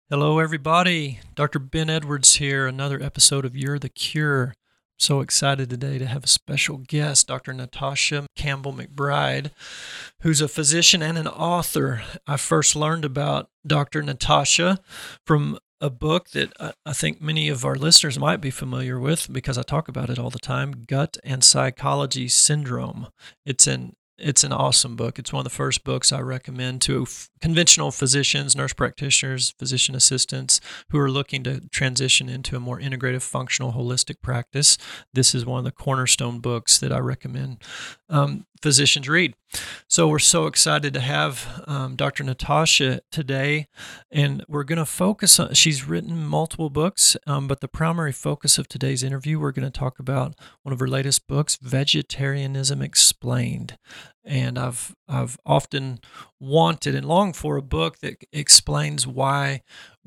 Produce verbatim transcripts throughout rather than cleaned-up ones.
Hello, everybody. Doctor Ben Edwards here, another episode of You're the Cure. So excited today to have a special guest, Doctor Natasha Campbell McBride, who's a physician and an author. I first learned about Doctor Natasha from a book that I think many of our listeners might be familiar with because I talk about it all the time, Gut and Psychology Syndrome. It's an it's an awesome book. It's one of the first books I recommend to f- conventional physicians, nurse practitioners, physician assistants who are looking to transition into a more integrative, functional, holistic practice. This is one of the cornerstone books that I recommend um, physicians read. So we're so excited to have um, Doctor Natasha today, and we're going to focus on, she's written multiple books, um, but the primary focus of today's interview, we're going to talk about one of her latest books, Vegetarianism Explained. And I've I've often wanted and longed for a book that explains why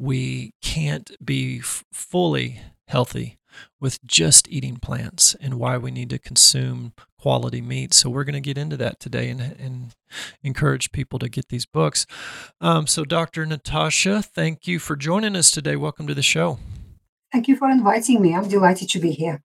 we can't be f- fully healthy with just eating plants and why we need to consume quality meat. So we're going to get into that today and, and encourage people to get these books. Um, so Doctor Natasha, thank you for joining us today. Welcome to the show. Thank you for inviting me. I'm delighted to be here.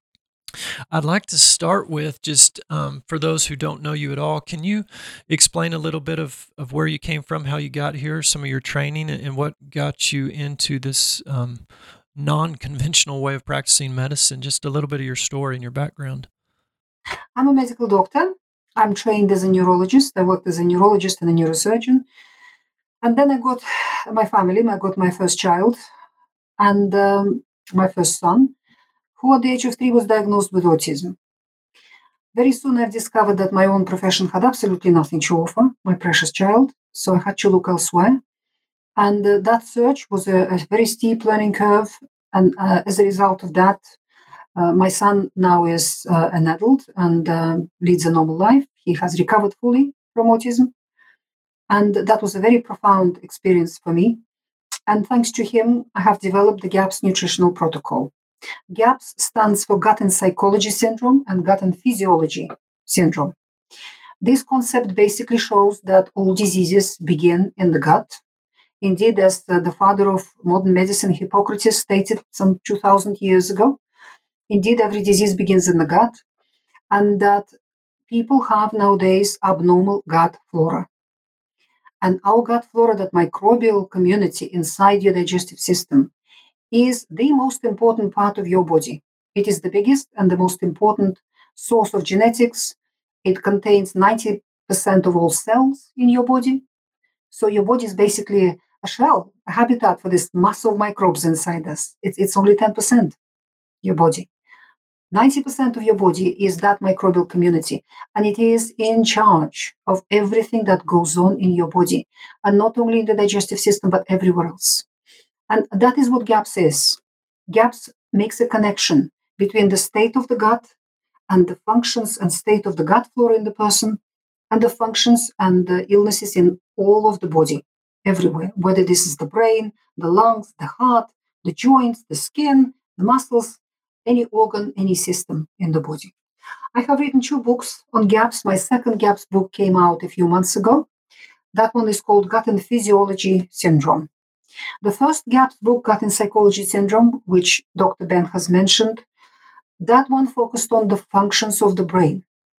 I'd like to start with just um, for those who don't know you at all, can you explain a little bit of, of where you came from, how you got here, some of your training, and, and what got you into this um, non conventional way of practicing medicine? Just a little bit of your story and your background. I'm a medical doctor. I'm trained as a neurologist. I worked as a neurologist and a neurosurgeon. And then I got my family, I got my first child and um, my first son, who at the age of three was diagnosed with autism. Very soon I've discovered that my own profession had absolutely nothing to offer my precious child. So I had to look elsewhere. And uh, that search was a, a very steep learning curve. And uh, as a result of that, Uh, my son now is uh, an adult and uh, leads a normal life. He has recovered fully from autism. And that was a very profound experience for me. And thanks to him, I have developed the GAPS nutritional protocol. GAPS stands for Gut and Psychology Syndrome and Gut and Physiology Syndrome. This concept basically shows that all diseases begin in the gut. Indeed, as the, the father of modern medicine, Hippocrates, stated some two thousand years ago, indeed, every disease begins in the gut, and that people have nowadays abnormal gut flora. And our gut flora, that microbial community inside your digestive system, is the most important part of your body. It is the biggest and the most important source of genetics. It contains ninety percent of all cells in your body. So your body is basically a shell, a habitat for this mass of microbes inside us. It's, it's only ten percent, your body. ninety percent of your body is that microbial community, and it is in charge of everything that goes on in your body, and not only in the digestive system, but everywhere else. And that is what GAPS is. GAPS makes a connection between the state of the gut and the functions and state of the gut flora in the person, and the functions and the illnesses in all of the body, everywhere, whether this is the brain, the lungs, the heart, the joints, the skin, the muscles, any organ, any system in the body. I have written two books on GAPS. My second GAPS book came out a few months ago. That one is called Gut and Physiology Syndrome. The first GAPS book, Gut and Psychology Syndrome, which Doctor Ben has mentioned, that one focused on the functions of the brain.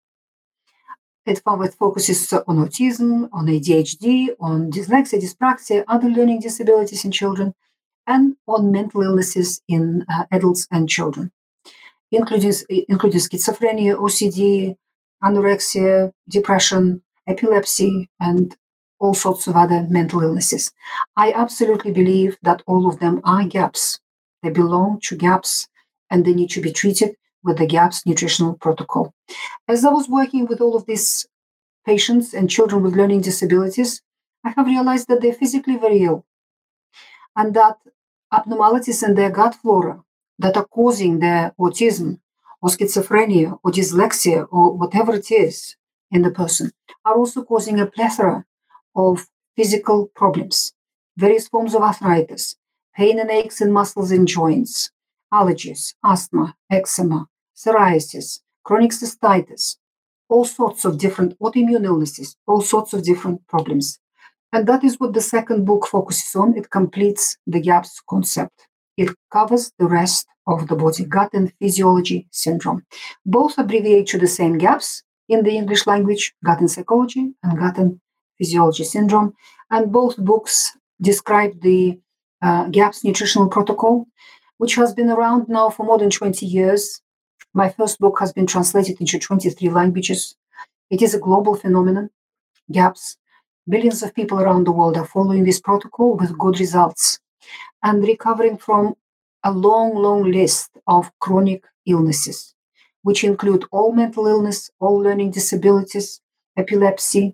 It focuses on autism, on A D H D, on dyslexia, dyspraxia, other learning disabilities in children, and on mental illnesses in uh, adults and children, including, including schizophrenia, O C D, anorexia, depression, epilepsy, and all sorts of other mental illnesses. I absolutely believe that all of them are GAPS. They belong to GAPS, and they need to be treated with the GAPS nutritional protocol. As I was working with all of these patients and children with learning disabilities, I have realized that they're physically very ill, and that abnormalities in their gut flora that are causing their autism or schizophrenia or dyslexia or whatever it is in the person are also causing a plethora of physical problems, various forms of arthritis, pain and aches in muscles and joints, allergies, asthma, eczema, psoriasis, chronic cystitis, all sorts of different autoimmune illnesses, all sorts of different problems. And that is what the second book focuses on. It completes the GAPS concept. It covers the rest of the body, gut and physiology syndrome. Both abbreviate to the same GAPS in the English language, gut and psychology and gut and physiology syndrome. And both books describe the uh, GAPS nutritional protocol, which has been around now for more than twenty years. My first book has been translated into twenty-three languages. It is a global phenomenon, GAPS. Billions of people around the world are following this protocol with good results and recovering from a long, long list of chronic illnesses, which include all mental illness, all learning disabilities, epilepsy,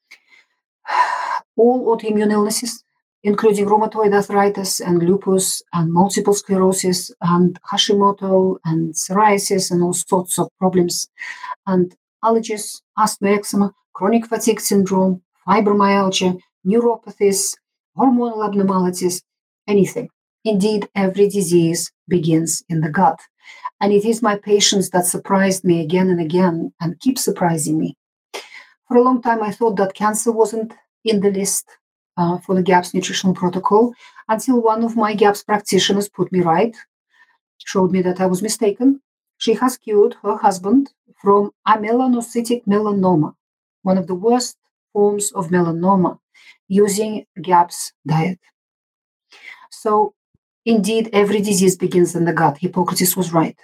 all autoimmune illnesses, including rheumatoid arthritis and lupus and multiple sclerosis and Hashimoto and psoriasis and all sorts of problems, and allergies, asthma, eczema, chronic fatigue syndrome, fibromyalgia, neuropathies, hormonal abnormalities, anything. Indeed, every disease begins in the gut. And it is my patients that surprised me again and again and keep surprising me. For a long time, I thought that cancer wasn't in the list uh, for the GAPS nutritional protocol until one of my GAPS practitioners put me right, showed me that I was mistaken. She has cured her husband from amelanocytic melanoma, one of the worst forms of melanoma, using GAPS diet. So, indeed, every disease begins in the gut. Hippocrates was right.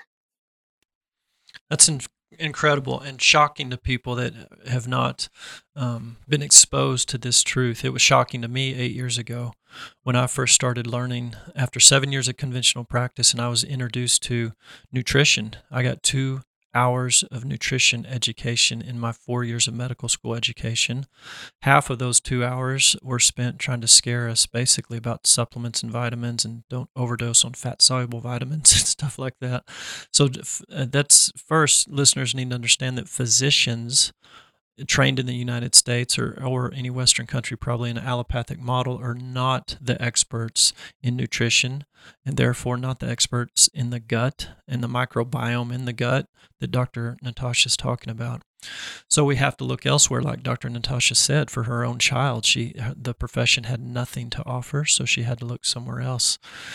That's in- incredible and shocking to people that have not um, been exposed to this truth. It was shocking to me eight years ago when I first started learning after seven years of conventional practice, and I was introduced to nutrition. I got two hours of nutrition education in my four years of medical school education. Half of those two hours were spent trying to scare us basically about supplements and vitamins and don't overdose on fat-soluble vitamins and stuff like that. So that's first, listeners need to understand that physicians trained in the United States or, or any Western country, probably in an allopathic model, are not the experts in nutrition and therefore not the experts in the gut and the microbiome in the gut that Doctor Natasha is talking about. So we have to look elsewhere, like Doctor Natasha said, for her own child. She, the profession had nothing to offer, so she had to look somewhere else.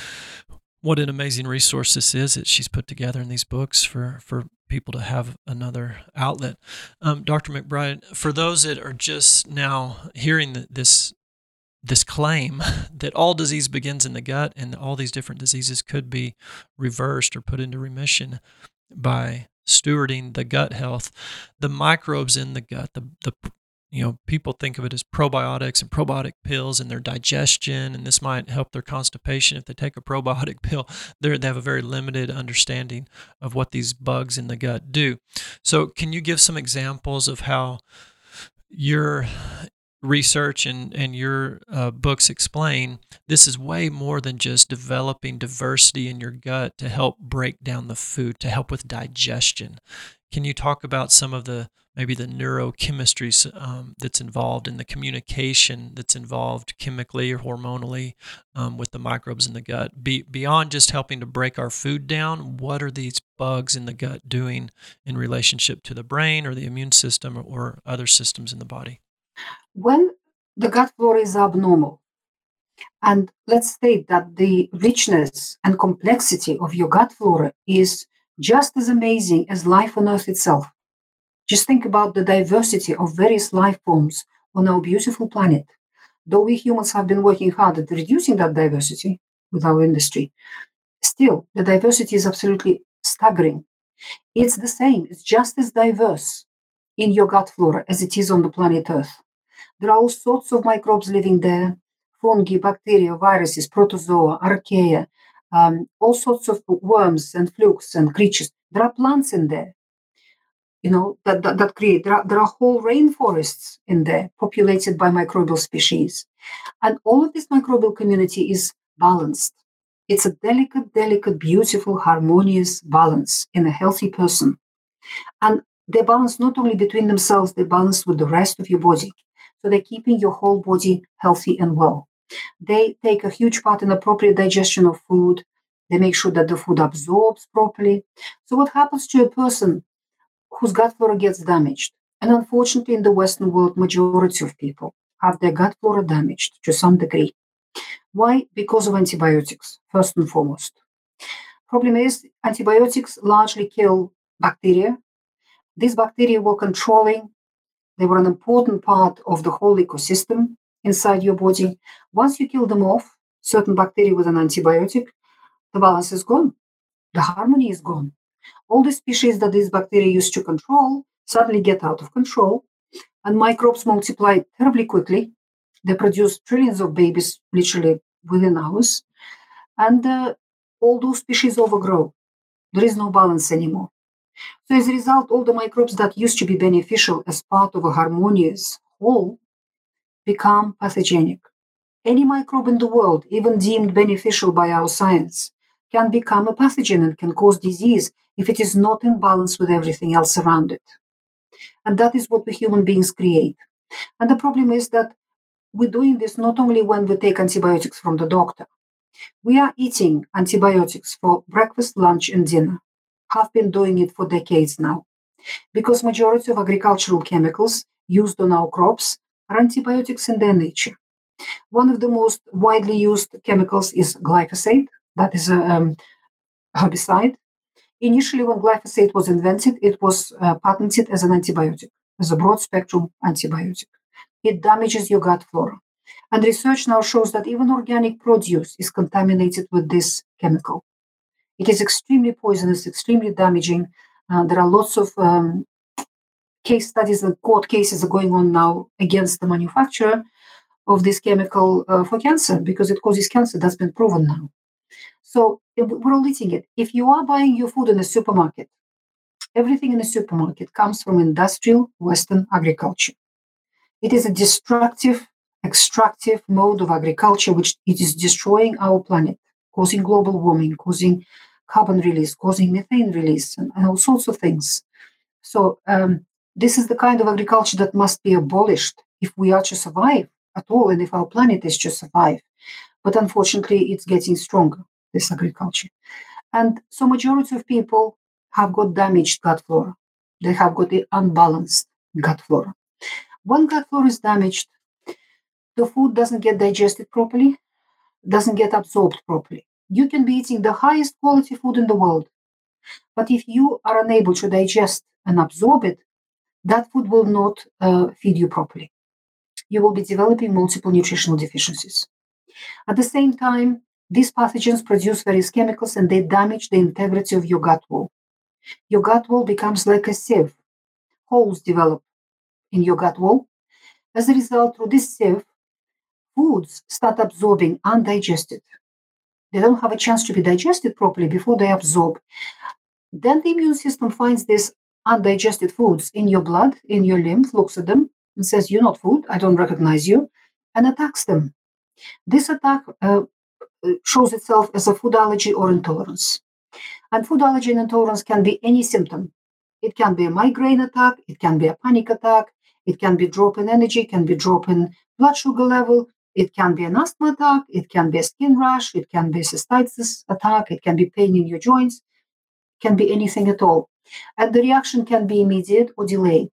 What an amazing resource this is that she's put together in these books for, for people to have another outlet. Um, Doctor McBride, for those that are just now hearing the, this this claim that all disease begins in the gut and all these different diseases could be reversed or put into remission by stewarding the gut health, the microbes in the gut, the the you know, people think of it as probiotics and probiotic pills and their digestion, and this might help their constipation if they take a probiotic pill. They're, they have a very limited understanding of what these bugs in the gut do. So can you give some examples of how your research and, and your uh, books explain this is way more than just developing diversity in your gut to help break down the food, to help with digestion? Can you talk about some of the maybe the neurochemistry um, that's involved in the communication that's involved chemically or hormonally um, with the microbes in the gut? Be, beyond just helping to break our food down, what are these bugs in the gut doing in relationship to the brain or the immune system or, or other systems in the body? When the gut flora is abnormal, and let's state that the richness and complexity of your gut flora is just as amazing as life on Earth itself. Just think about the diversity of various life forms on our beautiful planet. Though we humans have been working hard at reducing that diversity with our industry, still, the diversity is absolutely staggering. It's the same, it's just as diverse in your gut flora as it is on the planet Earth. There are all sorts of microbes living there, fungi, bacteria, viruses, protozoa, archaea, um, all sorts of worms and flukes and creatures. There are plants in there. You know, that, that, that create, there are, there are whole rainforests in there populated by microbial species. And all of this microbial community is balanced. It's a delicate, delicate, beautiful, harmonious balance in a healthy person. And they balance not only between themselves, they balance with the rest of your body. So they're keeping your whole body healthy and well. They take a huge part in appropriate digestion of food. They make sure that the food absorbs properly. So what happens to a person whose gut flora gets damaged? And unfortunately, in the Western world, majority of people have their gut flora damaged to some degree. Why? Because of antibiotics, first and foremost. Problem is, antibiotics largely kill bacteria. These bacteria were controlling, they were an important part of the whole ecosystem inside your body. Once you kill them off, certain bacteria with an antibiotic, the balance is gone. The harmony is gone. All the species that these bacteria used to control suddenly get out of control, and microbes multiply terribly quickly. They produce trillions of babies literally within hours, and uh, all those species overgrow. There is no balance anymore. So as a result, all the microbes that used to be beneficial as part of a harmonious whole become pathogenic. Any microbe in the world, even deemed beneficial by our science, can become a pathogen and can cause disease if it is not in balance with everything else around it. And that is what we human beings create. And the problem is that we're doing this not only when we take antibiotics from the doctor. We are eating antibiotics for breakfast, lunch, and dinner. Have been doing it for decades now. Because majority of agricultural chemicals used on our crops are antibiotics in their nature. One of the most widely used chemicals is glyphosate. That is a um, herbicide. Initially, when glyphosate was invented, it was uh, patented as an antibiotic, as a broad-spectrum antibiotic. It damages your gut flora. And research now shows that even organic produce is contaminated with this chemical. It is extremely poisonous, extremely damaging. Uh, there are lots of um, case studies and court cases are going on now against the manufacturer of this chemical uh, for cancer because it causes cancer. That's been proven now. So we're all eating it. If you are buying your food in a supermarket, everything in the supermarket comes from industrial Western agriculture. It is a destructive, extractive mode of agriculture, which it is destroying our planet, causing global warming, causing carbon release, causing methane release, and, and all sorts of things. So um, this is the kind of agriculture that must be abolished if we are to survive at all, and if our planet is to survive. But unfortunately, it's getting stronger, this agriculture. And so majority of people have got damaged gut flora. They have got the unbalanced gut flora. When gut flora is damaged, the food doesn't get digested properly, doesn't get absorbed properly. You can be eating the highest quality food in the world, but if you are unable to digest and absorb it, that food will not uh, feed you properly. You will be developing multiple nutritional deficiencies. At the same time, these pathogens produce various chemicals and they damage the integrity of your gut wall. Your gut wall becomes like a sieve. Holes develop in your gut wall. As a result, through this sieve, foods start absorbing undigested. They don't have a chance to be digested properly before they absorb. Then the immune system finds these undigested foods in your blood, in your lymph, looks at them and says, "You're not food, I don't recognize you," and attacks them. This attack uh, shows itself as a food allergy or intolerance. And food allergy and intolerance can be any symptom. It can be a migraine attack, it can be a panic attack, it can be drop in energy, it can be drop in blood sugar level, it can be an asthma attack, it can be a skin rash, it can be a cystitis attack, it can be pain in your joints, it can be anything at all. And the reaction can be immediate or delayed.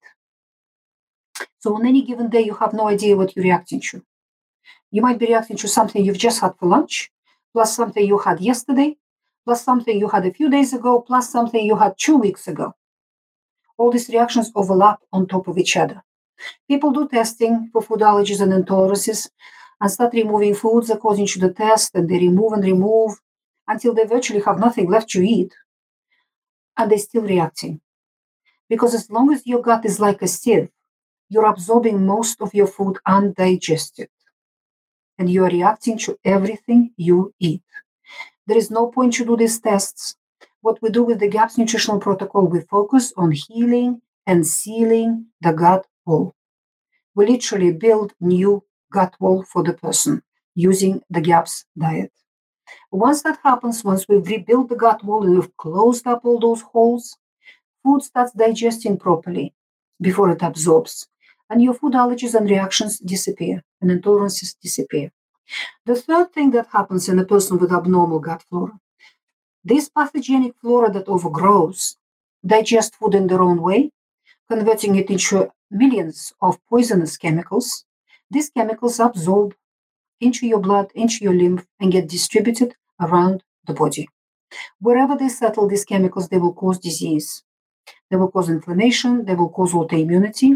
So on any given day, you have no idea what you're reacting to. You might be reacting to something you've just had for lunch, plus something you had yesterday, plus something you had a few days ago, plus something you had two weeks ago. All these reactions overlap on top of each other. People do testing for food allergies and intolerances and start removing foods according to the test, and they remove and remove until they virtually have nothing left to eat, and they're still reacting. Because as long as your gut is like a sieve, you're absorbing most of your food undigested, and you are reacting to everything you eat. There is no point to do these tests. What we do with the GAPS nutritional protocol, we focus on healing and sealing the gut wall. We literally build new gut wall for the person using the GAPS diet. Once that happens, once we've rebuilt the gut wall and we've closed up all those holes, food starts digesting properly before it absorbs. And your food allergies and reactions disappear, and intolerances disappear. The third thing that happens in a person with abnormal gut flora, this pathogenic flora that overgrows digest food in their own way, converting it into millions of poisonous chemicals. these chemicals absorb into your blood, into your lymph, and get distributed around the body. Wherever they settle, these chemicals, they will cause disease. They will cause inflammation. They will cause autoimmunity.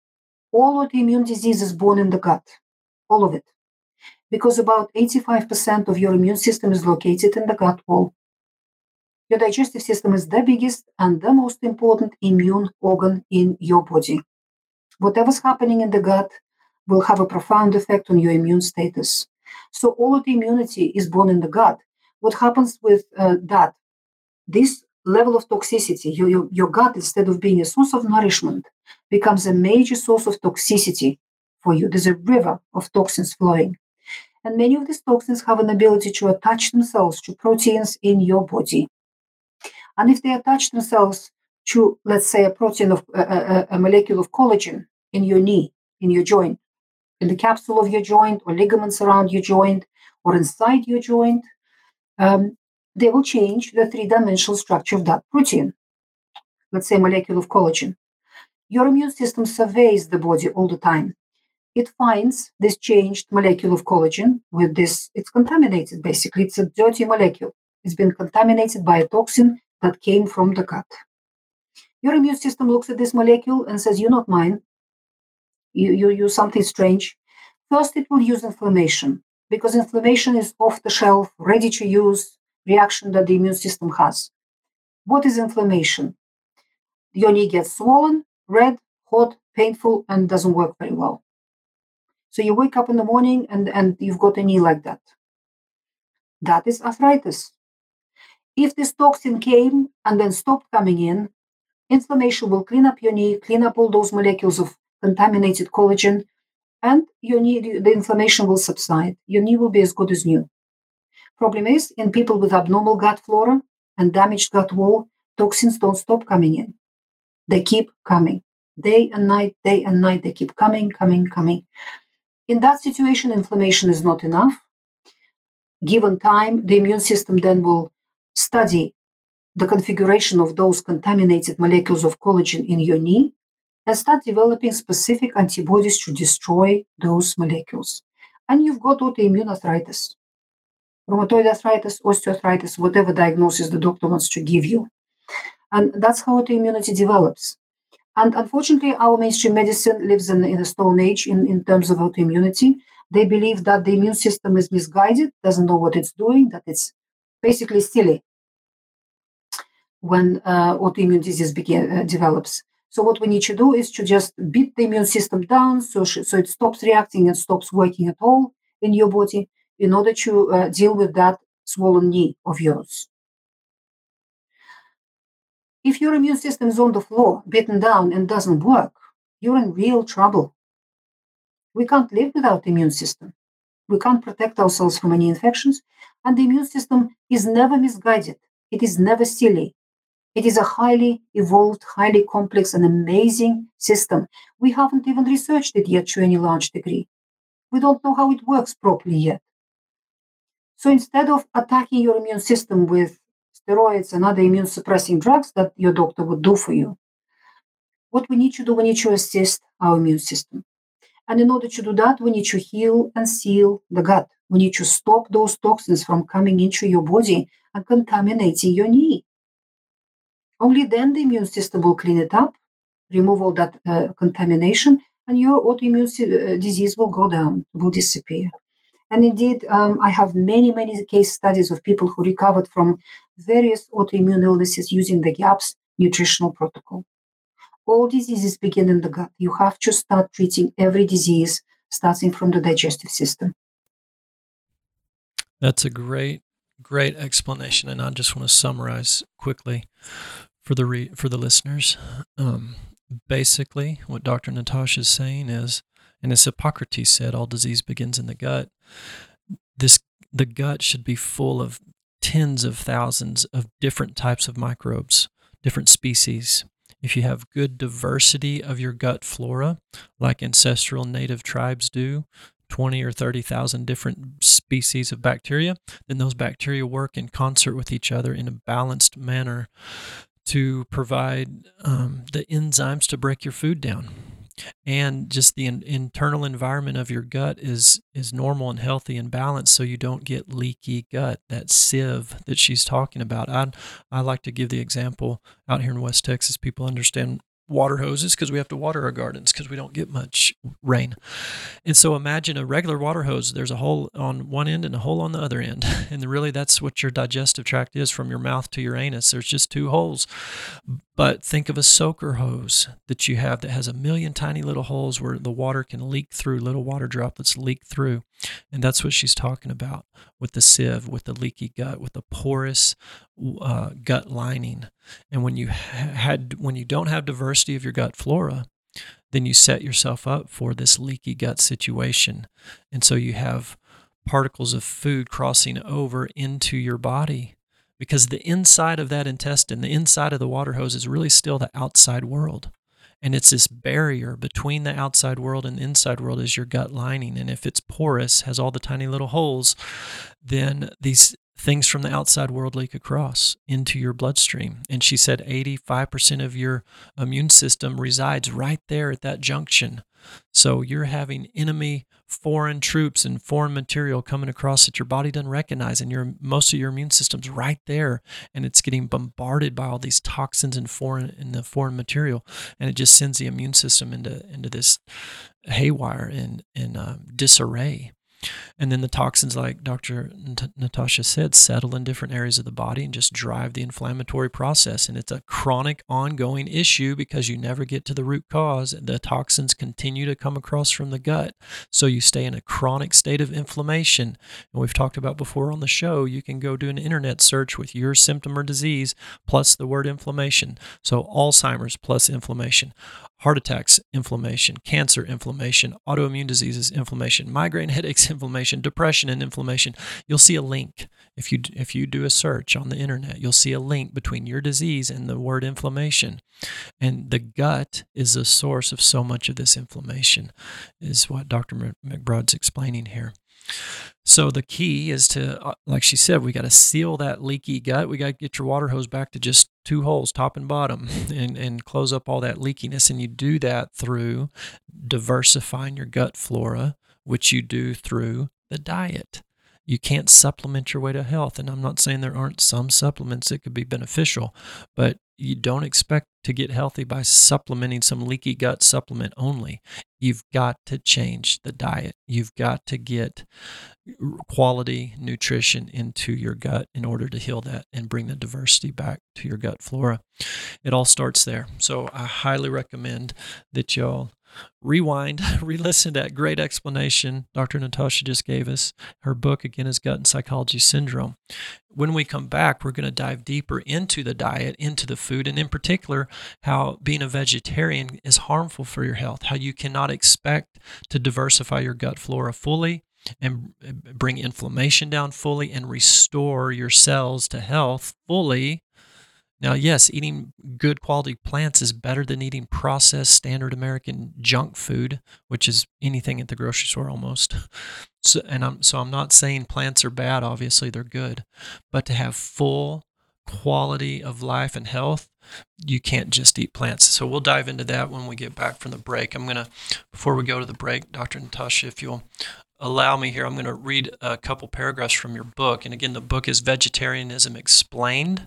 All autoimmune disease is born in the gut, all of it, because about eighty-five percent of your immune system is located in the gut wall. Your digestive system is the biggest and the most important immune organ in your body. Whatever's happening in the gut will have a profound effect on your immune status. So all autoimmunity is born in the gut. What happens with uh, that? This level of toxicity, your, your, your gut, instead of being a source of nourishment, becomes a major source of toxicity for you. There's a river of toxins flowing. And many of these toxins have an ability to attach themselves to proteins in your body. And if they attach themselves to, let's say, a protein of a, a, a molecule of collagen in your knee, in your joint, in the capsule of your joint, or ligaments around your joint, or inside your joint, um, they will change the three-dimensional structure of that protein, let's say molecule of collagen. Your immune system surveys the body all the time. It finds this changed molecule of collagen with this, it's contaminated basically, it's a dirty molecule. It's been contaminated by a toxin that came from the gut. Your immune system looks at this molecule and says, you're not mine. You, you, you're something strange. First, it will use inflammation, because inflammation is off the shelf, ready to use reaction that the immune system has. What is inflammation? Your knee gets swollen, red, hot, painful, and doesn't work very well. So you wake up in the morning and, and you've got a knee like that. That is arthritis. If this toxin came and then stopped coming in, inflammation will clean up your knee, clean up all those molecules of contaminated collagen, and your knee, the inflammation will subside. Your knee will be as good as new. Problem is, in people with abnormal gut flora and damaged gut wall, toxins don't stop coming in. They keep coming. Day and night, day and night, they keep coming, coming, coming. In that situation, inflammation is not enough. Given time, the immune system then will study the configuration of those contaminated molecules of collagen in your knee and start developing specific antibodies to destroy those molecules. And you've got autoimmune arthritis, rheumatoid arthritis, osteoarthritis, whatever diagnosis the doctor wants to give you. And that's how autoimmunity develops. And unfortunately, our mainstream medicine lives in, in a stone age in, in terms of autoimmunity. They believe that the immune system is misguided, doesn't know what it's doing, that it's basically silly when uh, autoimmune disease begin, uh, develops. So what we need to do is to just beat the immune system down so, sh- so it stops reacting and stops working at all in your body in order to uh, deal with that swollen knee of yours. If your immune system is on the floor, beaten down and doesn't work, you're in real trouble. We can't live without the immune system. We can't protect ourselves from any infections, and the immune system is never misguided. It is never silly. It is a highly evolved, highly complex and amazing system. We haven't even researched it yet to any large degree. We don't know how it works properly yet. So instead of attacking your immune system with steroids and other immune suppressing drugs that your doctor would do for you, what we need to do, we need to assist our immune system. And in order to do that, we need to heal and seal the gut. We need to stop those toxins from coming into your body and contaminating your knee. Only then the immune system will clean it up, remove all that uh, contamination, and your autoimmune uh, disease will go down, will disappear. And indeed, um, I have many, many case studies of people who recovered from various autoimmune illnesses using the GAPS nutritional protocol. All diseases begin in the gut. You have to start treating every disease starting from the digestive system. That's a great, great explanation, and I just want to summarize quickly for the re- for the listeners. Um, basically, what Doctor Natasha is saying is, and as Hippocrates said, all disease begins in the gut. This the gut should be full of tens of thousands of different types of microbes, different species. If you have good diversity of your gut flora, like ancestral native tribes do, twenty or thirty thousand different species of bacteria, then those bacteria work in concert with each other in a balanced manner to provide um, the enzymes to break your food down. and just the in, internal environment of your gut is is normal and healthy and balanced, so you don't get leaky gut, that sieve that she's talking about. I I like to give the example out here in West Texas. People understand water hoses because we have to water our gardens because we don't get much rain. And so imagine a regular water hose. There's a hole on one end and a hole on the other end. And really that's what your digestive tract is, from your mouth to your anus. There's just two holes. But think of a soaker hose that you have that has a million tiny little holes where the water can leak through, little water droplets leak through. And that's what she's talking about with the sieve, with the leaky gut, with the porous uh, gut lining. And when you had, when you don't have diversity of your gut flora, then you set yourself up for this leaky gut situation. And so you have particles of food crossing over into your body, because the inside of that intestine, the inside of the water hose, is really still the outside world. And it's this barrier between the outside world and the inside world is your gut lining. And if it's porous, has all the tiny little holes, then these things from the outside world leak across into your bloodstream. And she said eighty-five percent of your immune system resides right there at that junction. So you're having enemy foreign troops and foreign material coming across that your body doesn't recognize, and your most of your immune system's right there, and it's getting bombarded by all these toxins and foreign and the foreign material, and it just sends the immune system into into this haywire and and uh, disarray. And then the toxins, like Doctor N- Natasha said, settle in different areas of the body and just drive the inflammatory process. And it's a chronic, ongoing issue because you never get to the root cause. The toxins continue to come across from the gut. So you stay in a chronic state of inflammation. And we've talked about before on the show, you can go do an internet search with your symptom or disease plus the word inflammation. So Alzheimer's plus inflammation. Heart attacks, inflammation, cancer, inflammation, autoimmune diseases, inflammation, migraine headaches, inflammation, depression, and inflammation. You'll see a link. If you if you do a search on the internet, you'll see a link between your disease and the word inflammation. And the gut is the source of so much of this inflammation, is what Doctor McBride's explaining here. So the key is to, like she said, we got to seal that leaky gut. We got to get your water hose back to just two holes, top and bottom, and, and close up all that leakiness. And you do that through diversifying your gut flora, which you do through the diet. You can't supplement your way to health. And I'm not saying there aren't some supplements that could be beneficial, but you don't expect to get healthy by supplementing some leaky gut supplement only. You've got to change the diet. You've got to get quality nutrition into your gut in order to heal that and bring the diversity back to your gut flora. It all starts there. So I highly recommend that y'all rewind, re-listen to that great explanation Doctor Natasha just gave us. Her book, again, is Gut and Psychology Syndrome. When we come back, we're going to dive deeper into the diet, into the food, and in particular, how being a vegetarian is harmful for your health, how you cannot expect to diversify your gut flora fully and bring inflammation down fully and restore your cells to health fully. Now, yes, eating good quality plants is better than eating processed standard American junk food, which is anything at the grocery store almost. So, and I'm so I'm not saying plants are bad. Obviously, they're good, but to have full quality of life and health, you can't just eat plants. So we'll dive into that when we get back from the break. I'm gonna, before we go to the break, Doctor Natasha, if you'll allow me here, I'm going to read a couple paragraphs from your book. And again, the book is Vegetarianism Explained.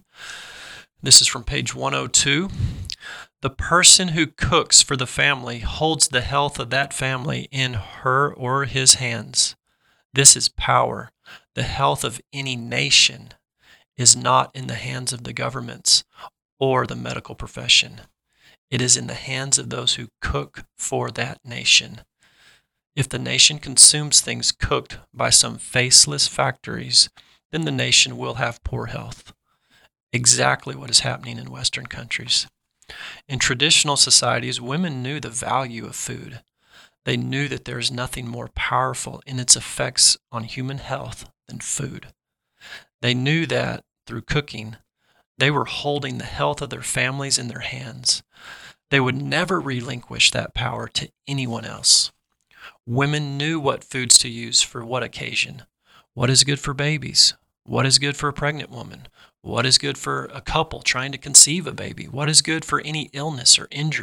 This is from page one oh two. The person who cooks for the family holds the health of that family in her or his hands. This is power. The health of any nation is not in the hands of the governments or the medical profession. It is in the hands of those who cook for that nation. If the nation consumes things cooked by some faceless factories, then the nation will have poor health. Exactly what is happening in Western countries. In traditional societies, women knew the value of food. They knew that there is nothing more powerful in its effects on human health than food. They knew that through cooking, they were holding the health of their families in their hands. They would never relinquish that power to anyone else. Women knew what foods to use for what occasion. What is good for babies? What is good for a pregnant woman? What is good for a couple trying to conceive a baby? What is good for any illness or injury?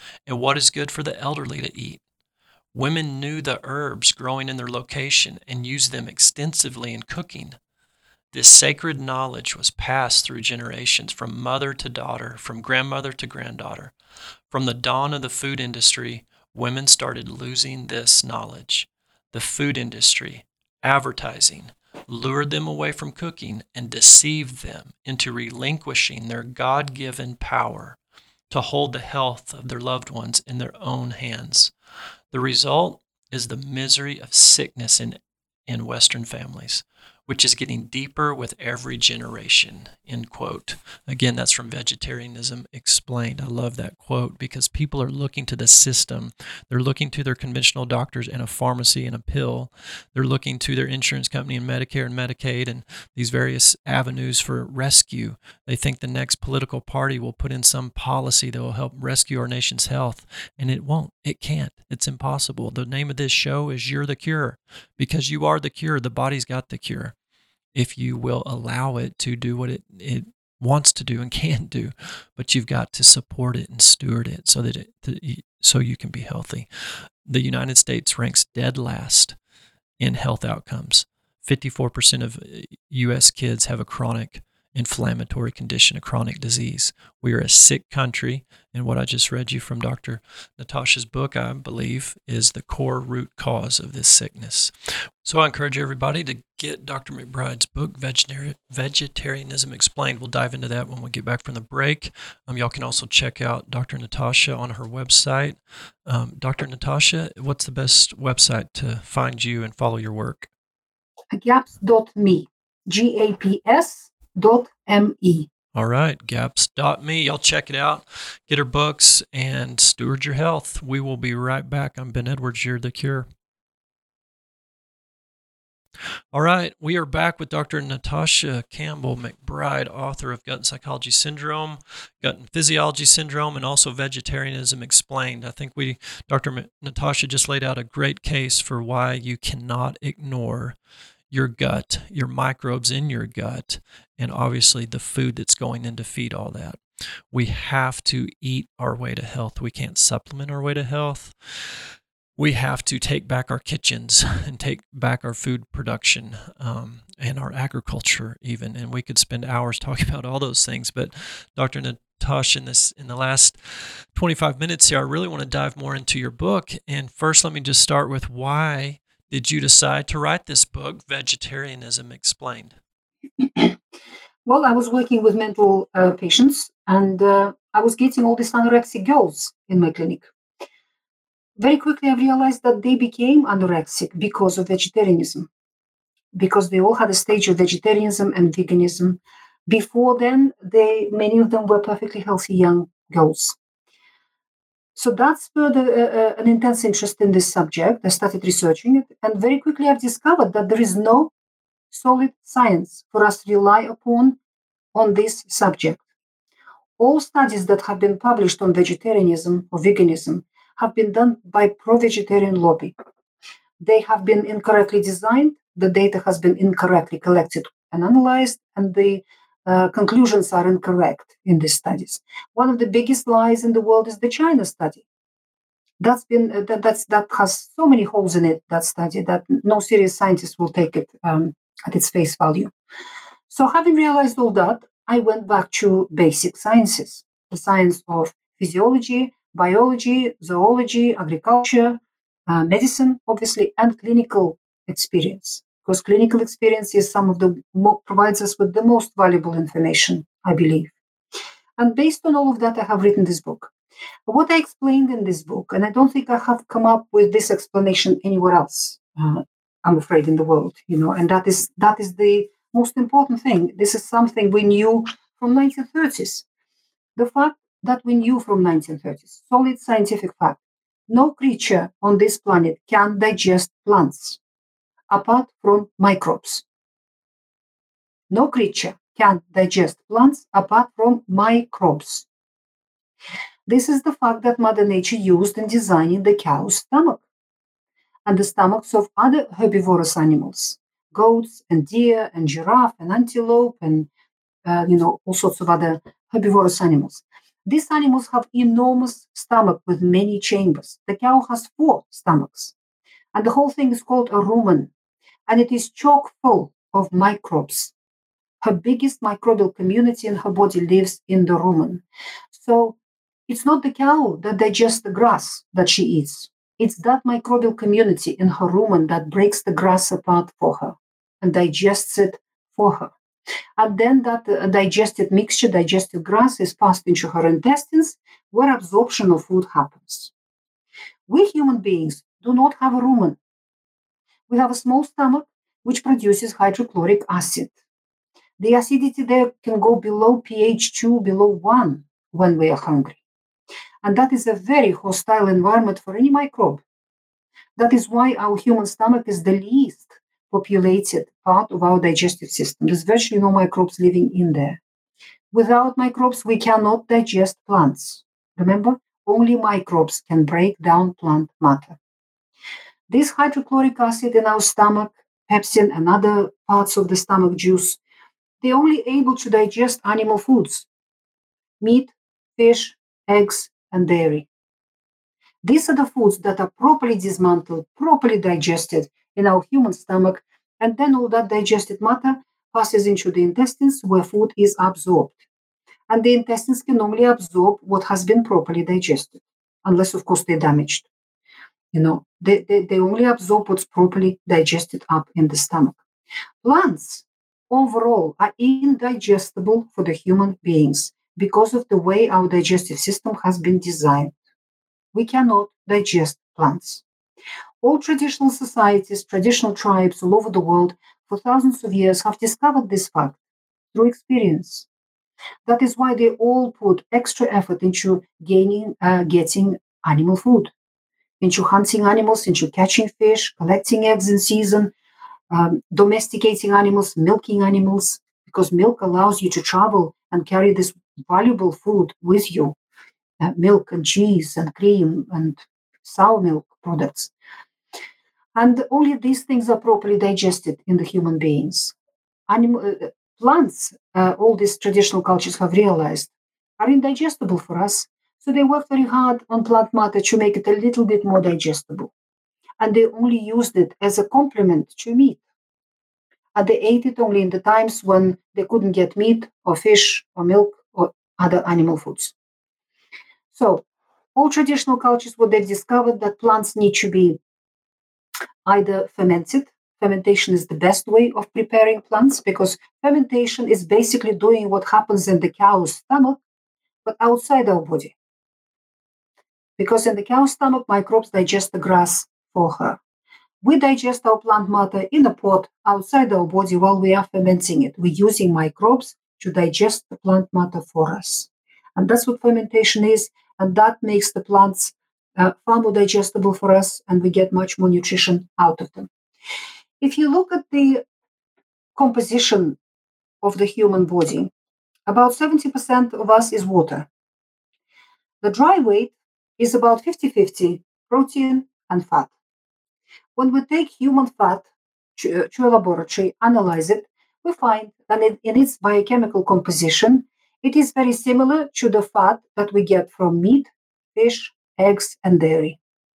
and what is good for the elderly to eat. Women knew the herbs growing in their location and used them extensively in cooking. This sacred knowledge was passed through generations from mother to daughter, from grandmother to granddaughter. From the dawn of the food industry, women started losing this knowledge. The food industry, advertising, lured them away from cooking and deceived them into relinquishing their God-given power to hold the health of their loved ones in their own hands. The result is the misery of sickness in, in Western families, which is getting deeper with every generation, end quote. Again, that's from Vegetarianism Explained. I love that quote because people are looking to the system. They're looking to their conventional doctors and a pharmacy and a pill. They're looking to their insurance company and Medicare and Medicaid and these various avenues for rescue. They think the next political party will put in some policy that will help rescue our nation's health, and it won't. It can't. It's impossible. The name of this show is You're the Cure, because you are the cure. The body's got the cure, if you will allow it to do what it, it wants to do and can do. But you've got to support it and steward it so that it so you can be healthy. The United States ranks dead last in health outcomes. fifty-four percent of U S kids have a chronic inflammatory condition, a chronic disease. We are a sick country, and what I just read you from Doctor Natasha's book, I believe, is the core root cause of this sickness. So I encourage everybody to get Doctor McBride's book, Vegetari- Vegetarianism Explained. We'll dive into that when we get back from the break. Um, y'all can also check out Doctor Natasha on her website. Um, Doctor Natasha, what's the best website to find you and follow your work? gaps dot me, G A P S dot M E. All right, gaps dot me. Y'all check it out. Get her books and steward your health. We will be right back. I'm Ben Edwards. You're the Cure. All right, we are back with Doctor Natasha Campbell McBride, author of Gut and Psychology Syndrome, Gut and Physiology Syndrome, and also Vegetarianism Explained. I think we, Doctor Natasha just laid out a great case for why you cannot ignore your gut, your microbes in your gut, and obviously the food that's going in to feed all that. We have to eat our way to health. We can't supplement our way to health. We have to take back our kitchens and take back our food production um, and our agriculture even. And we could spend hours talking about all those things. But Doctor Natasha, in this in the last twenty-five minutes here, I really want to dive more into your book. And first, let me just start with why did you decide to write this book, Vegetarianism Explained? Well, I was working with mental uh, patients, and uh, I was getting all these anorexic girls in my clinic. Very quickly, I realized that they became anorexic because of vegetarianism, because they all had a stage of vegetarianism and veganism. Before then, they many of them were perfectly healthy young girls. So that spurred a, a, an intense interest in this subject. I started researching it, and very quickly I've discovered that there is no solid science for us to rely upon on this subject. All studies that have been published on vegetarianism or veganism have been done by pro-vegetarian lobby. They have been incorrectly designed, the data has been incorrectly collected and analyzed, and the uh, conclusions are incorrect in these studies. One of the biggest lies in the world is the China study. That's been uh, that that's that has so many holes in it, that study, that no serious scientist will take it um, at its face value. So having realized all that, I went back to basic sciences, the science of physiology, biology, zoology, agriculture, uh, medicine, obviously, and clinical experience. Because clinical experience is some of the mo- provides us with the most valuable information, I believe. And based on all of that, I have written this book. What I explained in this book, and I don't think I have come up with this explanation anywhere else, uh, I'm afraid, in the world, you know, and that is that is the most important thing. This is something we knew from nineteen thirties. The fact that we knew from nineteen thirties, solid scientific fact, no creature on this planet can digest plants apart from microbes. No creature can digest plants apart from microbes. This is the fact that Mother Nature used in designing the cow's stomach and the stomachs of other herbivorous animals, goats and deer and giraffe and antelope and uh, you know all sorts of other herbivorous animals. These animals have enormous stomach with many chambers. The cow has four stomachs, and the whole thing is called a rumen, and it is chock full of microbes. Her biggest microbial community in her body lives in the rumen. So it's not the cow that digests the grass that she eats. It's that microbial community in her rumen that breaks the grass apart for her and digests it for her. And then that uh, digested mixture, digested grass, is passed into her intestines, where absorption of food happens. We human beings do not have a rumen. We have a small stomach which produces hydrochloric acid. The acidity there can go below pH two, below one when we are hungry. And that is a very hostile environment for any microbe. That is why our human stomach is the least populated part of our digestive system. There's virtually no microbes living in there. Without microbes, we cannot digest plants. Remember, only microbes can break down plant matter. This hydrochloric acid in our stomach, pepsin, and other parts of the stomach juice, they're only able to digest animal foods: meat, fish, eggs, and dairy. These are the foods that are properly dismantled, properly digested in our human stomach, and then all that digested matter passes into the intestines where food is absorbed. And the intestines can only absorb what has been properly digested, unless, of course, they're damaged. You know, they, they, they only absorb what's properly digested up in the stomach. Plants, overall, are indigestible for the human beings because of the way our digestive system has been designed. We cannot digest plants. All traditional societies, traditional tribes all over the world for thousands of years have discovered this fact through experience. That is why they all put extra effort into gaining, uh, getting animal food, into hunting animals, into catching fish, collecting eggs in season, um, domesticating animals, milking animals, because milk allows you to travel and carry this valuable food with you, uh, milk and cheese and cream and sour milk products. And only these things are properly digested in the human beings. Animal, uh, plants, uh, all these traditional cultures have realized, are indigestible for us. So they work very hard on plant matter to make it a little bit more digestible. And they only used it as a complement to meat. And they ate it only in the times when they couldn't get meat or fish or milk or other animal foods. So all traditional cultures, what they've discovered, that plants need to be either fermented. Fermentation is the best way of preparing plants, because fermentation is basically doing what happens in the cow's stomach, but outside our body. Because in the cow's stomach, microbes digest the grass for her. We digest our plant matter in a pot outside our body while we are fermenting it. We're using microbes to digest the plant matter for us. And that's what fermentation is, and that makes the plants uh, far more digestible for us, and we get much more nutrition out of them. If you look at the composition of the human body, about seventy percent of us is water. The dry weight is about fifty-fifty protein and fat. When we take human fat to, to a laboratory, analyze it, we find that in, in its biochemical composition, it is very similar to the fat that we get from meat, fish, eggs, and dairy.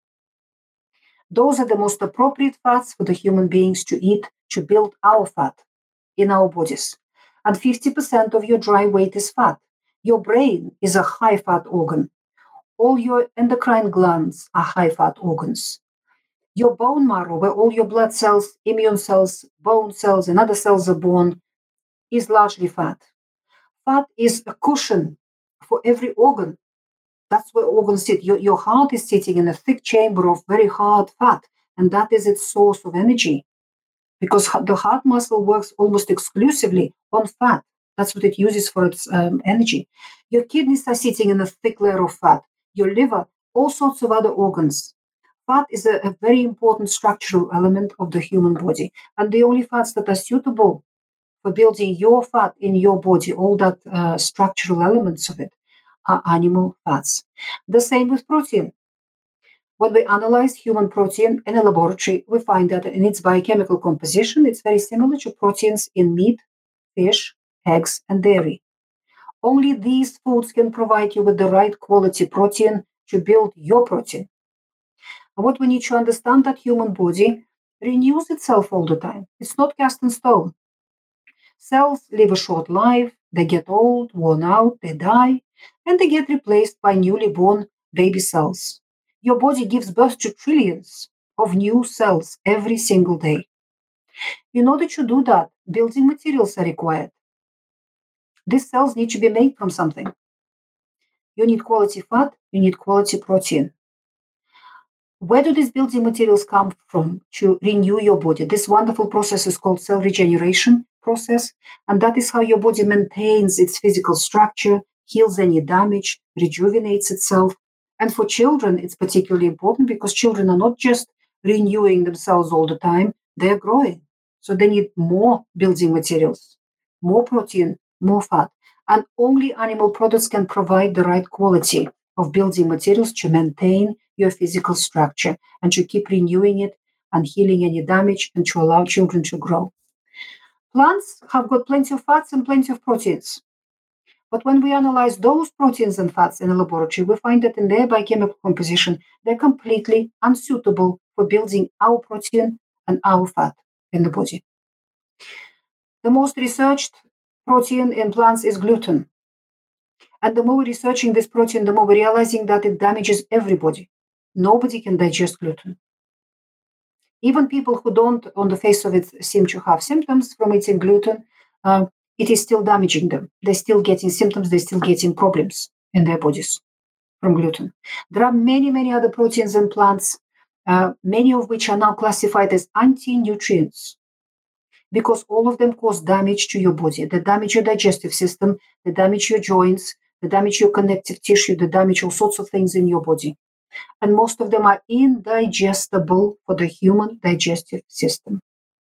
Those are the most appropriate fats for the human beings to eat to build our fat in our bodies. And fifty percent of your dry weight is fat. Your brain is a high-fat organ. All your endocrine glands are high-fat organs. Your bone marrow, where all your blood cells, immune cells, bone cells, and other cells are born, is largely fat. Fat is a cushion for every organ. That's where organs sit. Your, your heart is sitting in a thick chamber of very hard fat, and that is its source of energy. Because the heart muscle works almost exclusively on fat. That's what it uses for its um, energy. Your kidneys are sitting in a thick layer of fat. Your liver, all sorts of other organs. Fat is a, a very important structural element of the human body. And the only fats that are suitable for building your fat in your body, all that uh, structural elements of it, are animal fats. The same with protein. When we analyze human protein in a laboratory, we find that in its biochemical composition, it's very similar to proteins in meat, fish, eggs, and dairy. Only these foods can provide you with the right quality protein to build your protein. And what we need to understand that human body renews itself all the time. It's not cast in stone. Cells live a short life, they get old, worn out, they die, and they get replaced by newly born baby cells. Your body gives birth to trillions of new cells every single day. In order to do that, building materials are required. These cells need to be made from something. You need quality fat, you need quality protein. Where do these building materials come from to renew your body? This wonderful process is called cell regeneration process, and that is how your body maintains its physical structure, heals any damage, rejuvenates itself. And for children, it's particularly important because children are not just renewing themselves all the time, they're growing. So they need more building materials, more protein, more fat. And only animal products can provide the right quality of building materials to maintain your physical structure and to keep renewing it and healing any damage and to allow children to grow. Plants have got plenty of fats and plenty of proteins. But when we analyze those proteins and fats in a laboratory, we find that in their biochemical composition, they're completely unsuitable for building our protein and our fat in the body. The most researched protein in plants is gluten. And the more we're researching this protein, the more we're realizing that it damages everybody. Nobody can digest gluten. Even people who don't, on the face of it, seem to have symptoms from eating gluten, uh, it is still damaging them. They're still getting symptoms, they're still getting problems in their bodies from gluten. There are many, many other proteins in plants, uh, many of which are now classified as anti-nutrients, because all of them cause damage to your body. They damage your digestive system, they damage your joints, they damage your connective tissue, they damage all sorts of things in your body. And most of them are indigestible for the human digestive system.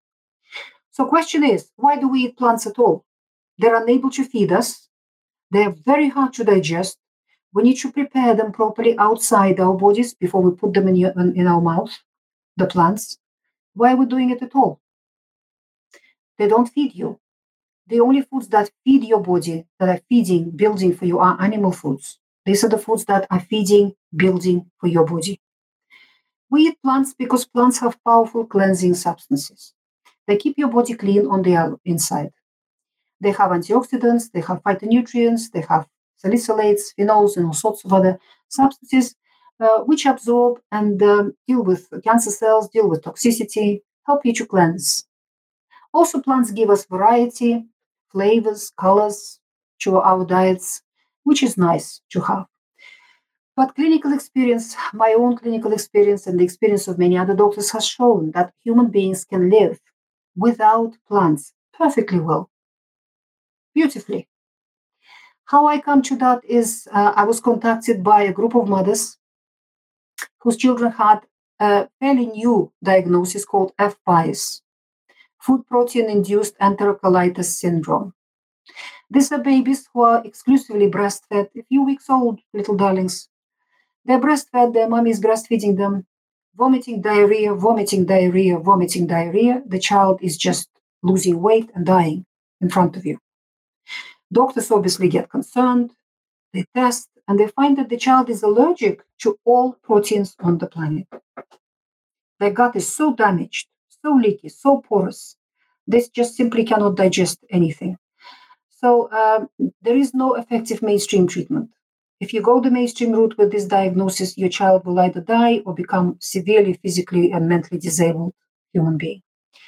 So question is, why do we eat plants at all? They're unable to feed us. They're very hard to digest. We need to prepare them properly outside our bodies before we put them in, your, in our mouth, the plants. Why are we doing it at all? They don't feed you. The only foods that feed your body, that are feeding, building for you, are animal foods. These are the foods that are feeding, building for your body. We eat plants because plants have powerful cleansing substances. They keep your body clean on the inside. They have antioxidants, they have phytonutrients, they have salicylates, phenols, and all sorts of other substances uh, which absorb and uh, deal with cancer cells, deal with toxicity, help you to cleanse. Also, plants give us variety, flavors, colors to our diets, which is nice to have. But clinical experience, my own clinical experience and the experience of many other doctors has shown that human beings can live without plants perfectly well, beautifully. How I come to that is uh, I was contacted by a group of mothers whose children had a fairly new diagnosis called F P I S, food protein-induced enterocolitis syndrome. These are babies who are exclusively breastfed, a few weeks old, little darlings. They're breastfed, their mommy is breastfeeding them, vomiting diarrhea, vomiting diarrhea, vomiting diarrhea. The child is just losing weight and dying in front of you. Doctors obviously get concerned, they test, and they find that the child is allergic to all proteins on the planet. Their gut is so damaged, so leaky, so porous, they just simply cannot digest anything. So uh, there is no effective mainstream treatment. If you go the mainstream route with this diagnosis, your child will either die or become severely physically and mentally disabled human being.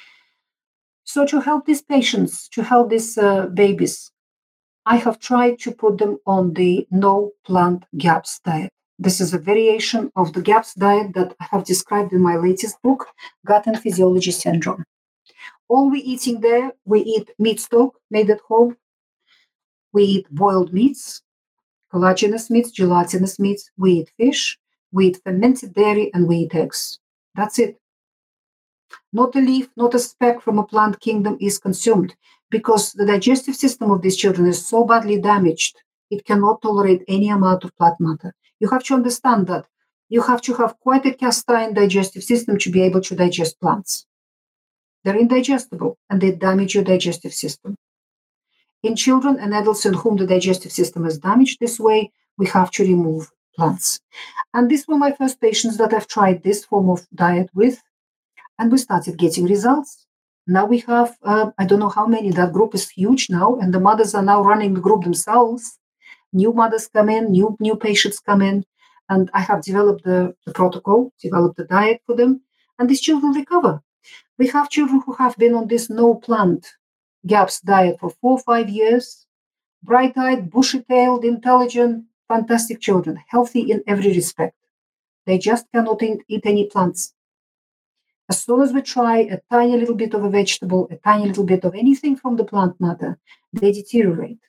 So to help these patients, to help these uh, babies, I have tried to put them on the no plant GAPS diet. This is a variation of the GAPS diet that I have described in my latest book, Gut and Physiology Syndrome. All we're eating there, we eat meat stock made at home, we eat boiled meats, collagenous meats, gelatinous meats, we eat fish, we eat fermented dairy, and we eat eggs. That's it. Not a leaf, not a speck from a plant kingdom is consumed because the digestive system of these children is so badly damaged, it cannot tolerate any amount of plant matter. You have to understand that. You have to have quite a cast iron digestive system to be able to digest plants. They're indigestible and they damage your digestive system. In children and adults in whom the digestive system is damaged this way, we have to remove plants. And these were my first patients that I've tried this form of diet with, and we started getting results. Now we have, uh, I don't know how many, that group is huge now, and the mothers are now running the group themselves. New mothers come in, new new patients come in, and I have developed the, the protocol, developed the diet for them, and these children recover. We have children who have been on this no plant GAPS diet for four or five years, bright-eyed, bushy-tailed, intelligent, fantastic children, healthy in every respect. They just cannot eat, eat any plants. As soon as we try a tiny little bit of a vegetable, a tiny little bit of anything from the plant matter, they deteriorate.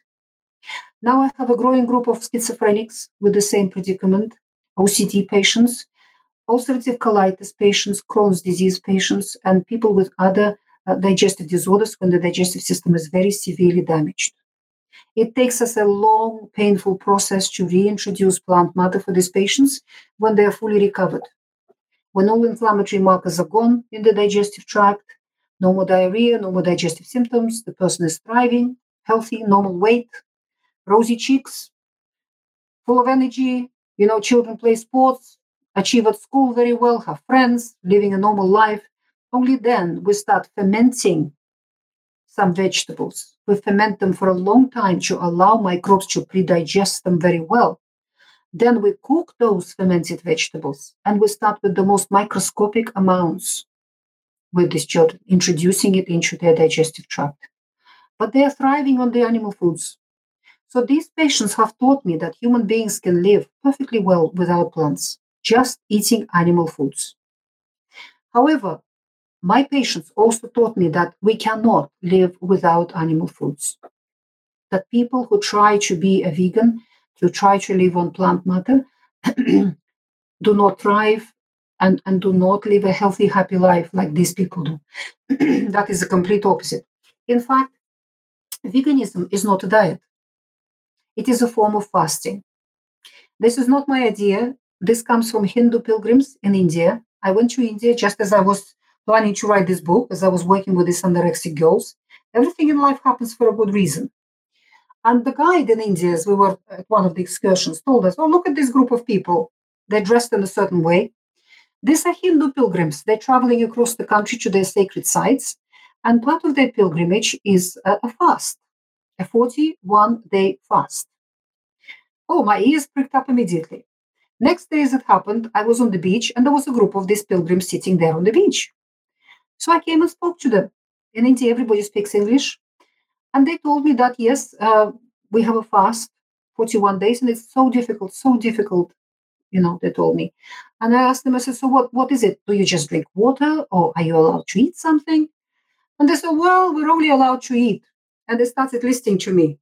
Now I have a growing group of schizophrenics with the same predicament, O C D patients, ulcerative colitis patients, Crohn's disease patients, and people with other uh, digestive disorders when the digestive system is very severely damaged. It takes us a long, painful process to reintroduce plant matter for these patients when they are fully recovered. When all inflammatory markers are gone in the digestive tract, no more diarrhea, no more digestive symptoms, the person is thriving, healthy, normal weight, rosy cheeks, full of energy, you know, children play sports, achieve at school very well, have friends, living a normal life. Only then we start fermenting some vegetables. We ferment them for a long time to allow microbes to pre-digest them very well. Then we cook those fermented vegetables, and we start with the most microscopic amounts with these children, introducing it into their digestive tract. But they are thriving on the animal foods. So these patients have taught me that human beings can live perfectly well without plants, just eating animal foods. However, my patients also taught me that we cannot live without animal foods. That people who try to be a vegan, who try to live on plant matter, do not thrive and, and do not live a healthy, happy life like these people do. That is the complete opposite. In fact, veganism is not a diet. It is a form of fasting. This is not my idea. This comes from Hindu pilgrims in India. I went to India just as I was planning to write this book, as I was working with these anorexic girls. Everything in life happens for a good reason. And the guide in India, as we were at one of the excursions, told us, oh, look at this group of people. They're dressed in a certain way. These are Hindu pilgrims. They're traveling across the country to their sacred sites. And part of their pilgrimage is a, a fast, a forty-one day fast. Oh, my ears pricked up immediately. Next day, as it happened, I was on the beach, and there was a group of these pilgrims sitting there on the beach. So I came and spoke to them. In India, everybody speaks English. And they told me that, yes, uh, we have a fast, forty-one days, and it's so difficult, so difficult, you know, they told me. And I asked them, I said, so what, what is it? Do you just drink water, or are you allowed to eat something? And they said, well, we're only allowed to eat. And they started listing to me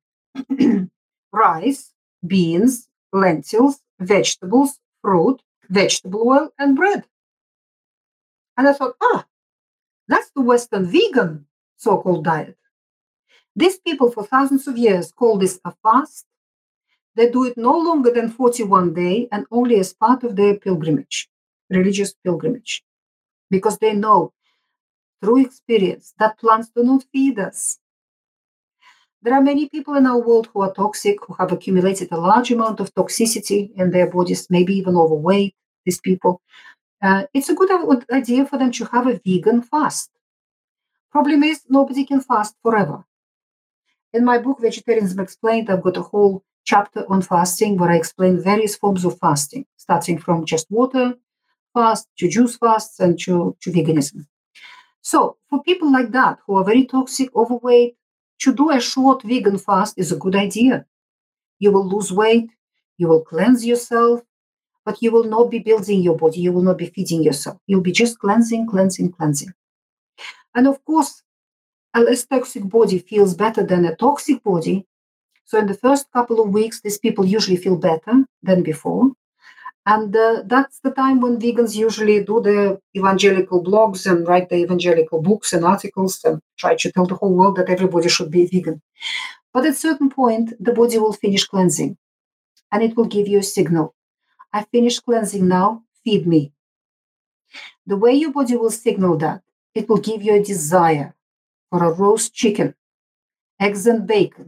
rice, beans, lentils, vegetables, fruit, vegetable oil, and bread. And I thought, ah, that's the Western vegan so-called diet. These people for thousands of years call this a fast. They do it no longer than forty-one days and only as part of their pilgrimage, religious pilgrimage, because they know through experience that plants do not feed us. There are many people in our world who are toxic, who have accumulated a large amount of toxicity in their bodies, maybe even overweight, these people. Uh, it's a good idea for them to have a vegan fast. Problem is, nobody can fast forever. In my book, Vegetarianism Explained, I've got a whole chapter on fasting where I explain various forms of fasting, starting from just water fast to juice fasts and to, to veganism. So for people like that who are very toxic, overweight, to do a short vegan fast is a good idea. You will lose weight, you will cleanse yourself, but you will not be building your body, you will not be feeding yourself. You'll be just cleansing, cleansing, cleansing. And of course, a less toxic body feels better than a toxic body. So in the first couple of weeks, these people usually feel better than before. And uh, that's the time when vegans usually do the evangelical blogs and write the evangelical books and articles and try to tell the whole world that everybody should be vegan. But at a certain point, the body will finish cleansing and it will give you a signal. I finished cleansing now, feed me. The way your body will signal that, it will give you a desire for a roast chicken, eggs and bacon,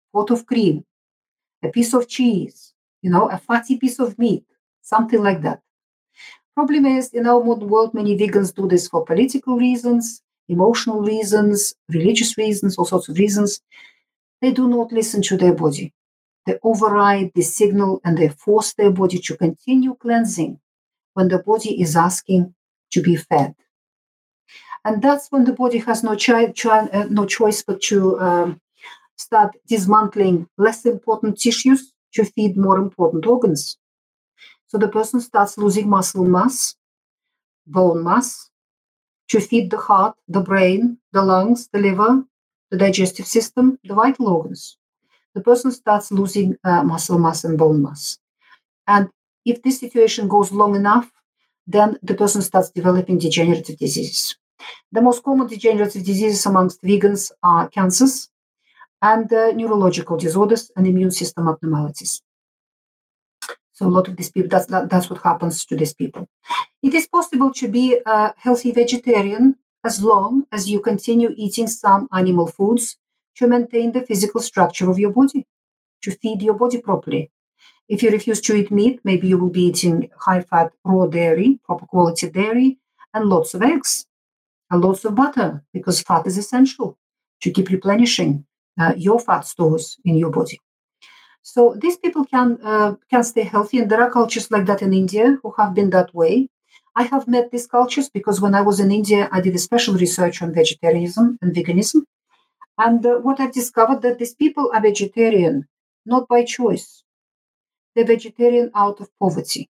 pot of cream, a piece of cheese, you know, a fatty piece of meat, something like that. Problem is, in our modern world, many vegans do this for political reasons, emotional reasons, religious reasons, all sorts of reasons. They do not listen to their body. They override the signal and they force their body to continue cleansing when the body is asking to be fed. And that's when the body has no, chi- chi- uh, no choice but to um, start dismantling less important tissues to feed more important organs. So the person starts losing muscle mass, bone mass, to feed the heart, the brain, the lungs, the liver, the digestive system, the vital organs. The person starts losing uh, muscle mass and bone mass. And if this situation goes long enough, then the person starts developing degenerative diseases. The most common degenerative diseases amongst vegans are cancers and uh, neurological disorders and immune system abnormalities. So a lot of these people, that's, that, that's what happens to these people. It is possible to be a healthy vegetarian as long as you continue eating some animal foods to maintain the physical structure of your body, to feed your body properly. If you refuse to eat meat, maybe you will be eating high-fat raw dairy, proper quality dairy, and lots of eggs, and lots of butter, because fat is essential to keep replenishing uh, your fat stores in your body. So these people can uh, can stay healthy, and there are cultures like that in India who have been that way. I have met these cultures because when I was in India, I did a special research on vegetarianism and veganism. And uh, what I've discovered that these people are vegetarian, not by choice. They're vegetarian out of poverty.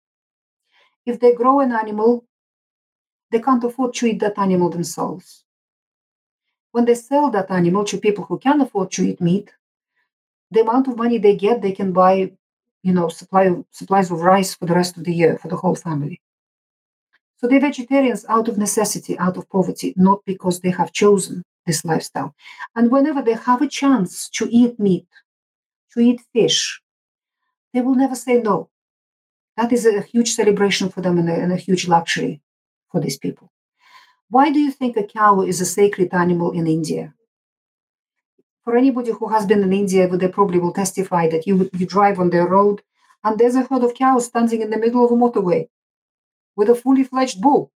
If they grow an animal, they can't afford to eat that animal themselves. When they sell that animal to people who can afford to eat meat, the amount of money they get, they can buy, you know, supply supplies of rice for the rest of the year for the whole family. So they're vegetarians out of necessity, out of poverty, not because they have chosen this lifestyle. And whenever they have a chance to eat meat, to eat fish, they will never say no. That is a huge celebration for them and a, and a huge luxury for these people. Why do you think a cow is a sacred animal in India? For anybody who has been in India, they probably will testify that you, you drive on their road and there's a herd of cows standing in the middle of a motorway with a fully fledged bull.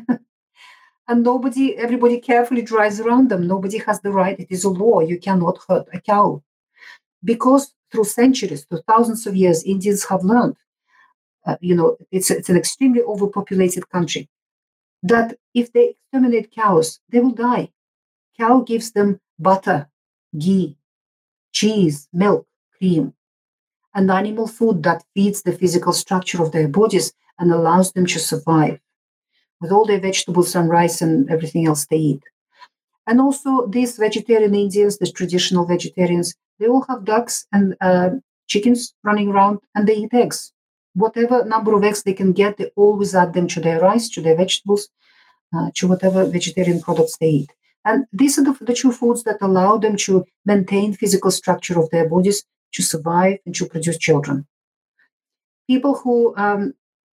And nobody, everybody carefully drives around them. Nobody has the right. It is a law. You cannot hurt a cow. Because through centuries, through thousands of years, Indians have learned, uh, you know, it's, it's an extremely overpopulated country, that if they exterminate cows, they will die. Cow gives them butter, ghee, cheese, milk, cream, and animal food that feeds the physical structure of their bodies and allows them to survive with all their vegetables and rice and everything else they eat. And also these vegetarian Indians, these traditional vegetarians, they all have ducks and uh, chickens running around and they eat eggs. Whatever number of eggs they can get, they always add them to their rice, to their vegetables, uh, to whatever vegetarian products they eat. And these are the, the two foods that allow them to maintain physical structure of their bodies, to survive and to produce children. People who um,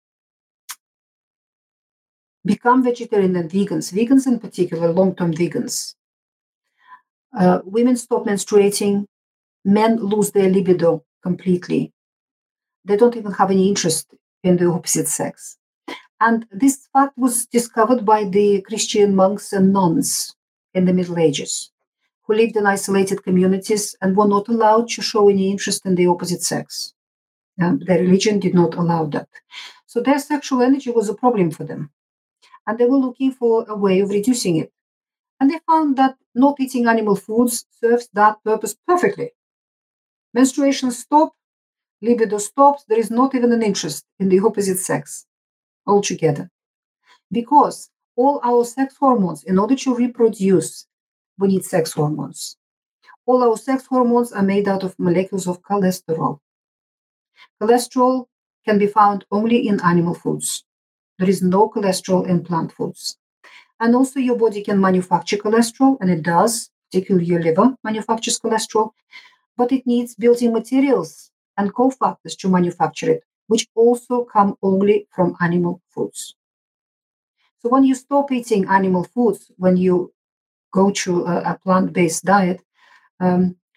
become vegetarian and vegans, vegans in particular, long-term vegans, uh, women stop menstruating, men lose their libido completely. They don't even have any interest in the opposite sex. And this fact was discovered by the Christian monks and nuns in the Middle Ages, who lived in isolated communities and were not allowed to show any interest in the opposite sex. Um, their religion did not allow that. So their sexual energy was a problem for them. And they were looking for a way of reducing it. And they found that not eating animal foods serves that purpose perfectly. Menstruation stops, libido stops, there is not even an interest in the opposite sex altogether. Because all our sex hormones, in order to reproduce, we need sex hormones. All our sex hormones are made out of molecules of cholesterol. Cholesterol can be found only in animal foods. There is no cholesterol in plant foods. And also your body can manufacture cholesterol, and it does, particularly your liver manufactures cholesterol, but it needs building materials and cofactors to manufacture it, which also come only from animal foods. So when you stop eating animal foods, when you go to a, a plant-based diet, um,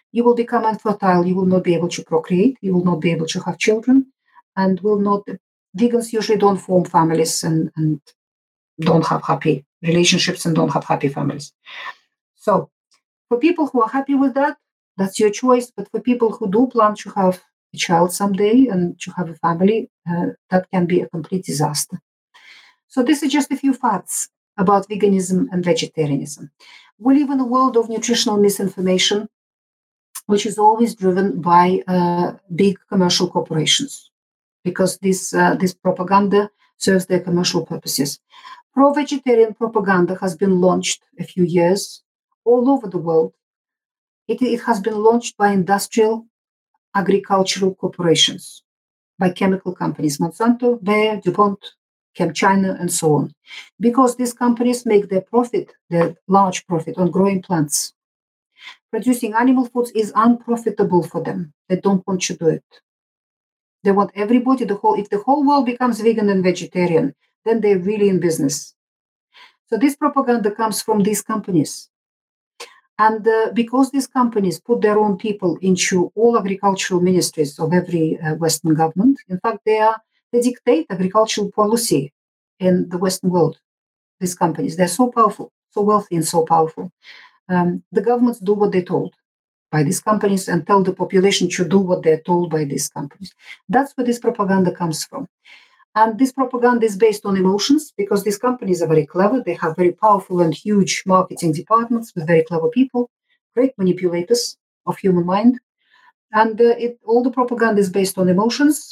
you will become infertile. You will not be able to procreate. You will not be able to have children, and will not. Vegans usually don't form families and, and don't have happy relationships and don't have happy families. So, for people who are happy with that, that's your choice. But for people who do plan to have a child someday and to have a family, uh, that can be a complete disaster. So, this is just a few facts about veganism and vegetarianism. We live in a world of nutritional misinformation, which is always driven by uh, big commercial corporations, because this uh, this propaganda serves their commercial purposes. Pro-vegetarian propaganda has been launched a few years all over the world. It, it has been launched by industrial agricultural corporations, by chemical companies, Monsanto, Bayer, DuPont, ChemChina, and so on, because these companies make their profit, their large profit, on growing plants. Producing animal foods is unprofitable for them. They don't want to do it. They want everybody, the whole, if the whole world becomes vegan and vegetarian, then they're really in business. So this propaganda comes from these companies. And uh, because these companies put their own people into all agricultural ministries of every uh, Western government, in fact, they are they dictate agricultural policy in the Western world. These companies, they're so powerful, so wealthy, and so powerful. Um, the governments do what they're told by these companies and tell the population to do what they're told by these companies. That's where this propaganda comes from. And this propaganda is based on emotions, because these companies are very clever. They have very powerful and huge marketing departments with very clever people, great manipulators of human mind. And uh, it, all the propaganda is based on emotions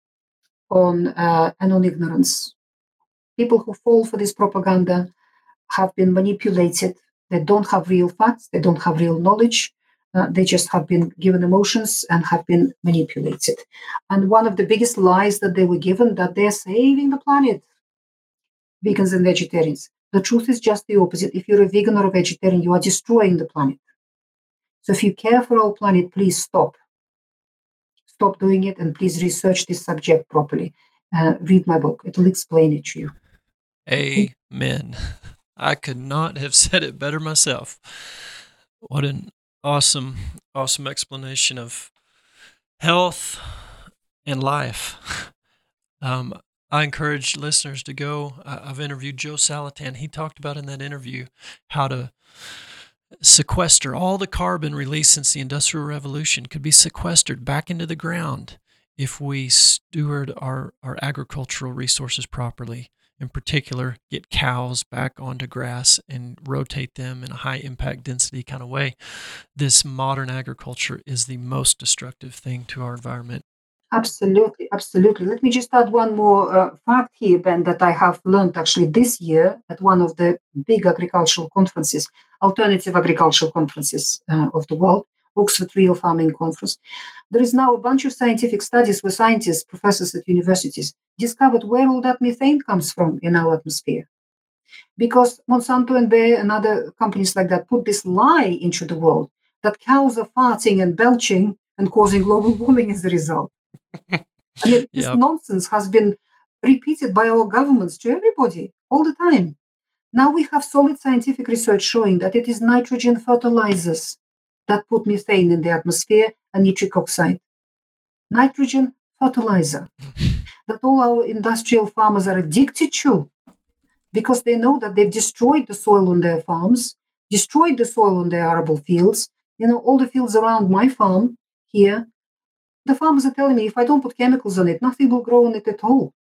on uh, and on ignorance. People who fall for this propaganda have been manipulated. They don't have real facts. They don't have real knowledge. Uh, they just have been given emotions and have been manipulated. And one of the biggest lies that they were given, that they're saving the planet, vegans and vegetarians. The truth is just the opposite. If you're a vegan or a vegetarian, you are destroying the planet. So if you care for our planet, please stop. Stop doing it, and please research this subject properly. Uh, read my book. It will explain it to you. Amen. I could not have said it better myself. What an awesome, awesome explanation of health and life. Um, I encourage listeners to go. I've interviewed Joe Salatin. He talked about in that interview how to sequester all the carbon released since the Industrial Revolution could be sequestered back into the ground if we steward our, our agricultural resources properly. In particular, get cows back onto grass and rotate them in a high impact density kind of way. This modern agriculture is the most destructive thing to our environment. Absolutely, absolutely. Let me just add one more uh, fact here, Ben, that I have learned actually this year at one of the big agricultural conferences, alternative agricultural conferences uh, of the world, Oxford Real Farming Conference. There is now a bunch of scientific studies where scientists, professors at universities, discovered where all that methane comes from in our atmosphere. Because Monsanto and Bayer and other companies like that put this lie into the world that cows are farting and belching and causing global warming as a result. I mean, this yep. nonsense has been repeated by our governments to everybody all the time. Now we have solid scientific research showing that it is nitrogen fertilizers that put methane in the atmosphere and nitric oxide. Nitrogen fertilizer that all our industrial farmers are addicted to, because they know that they've destroyed the soil on their farms, destroyed the soil on their arable fields. You know, all the fields around my farm here, the farmers are telling me if I don't put chemicals on it, nothing will grow on it at all,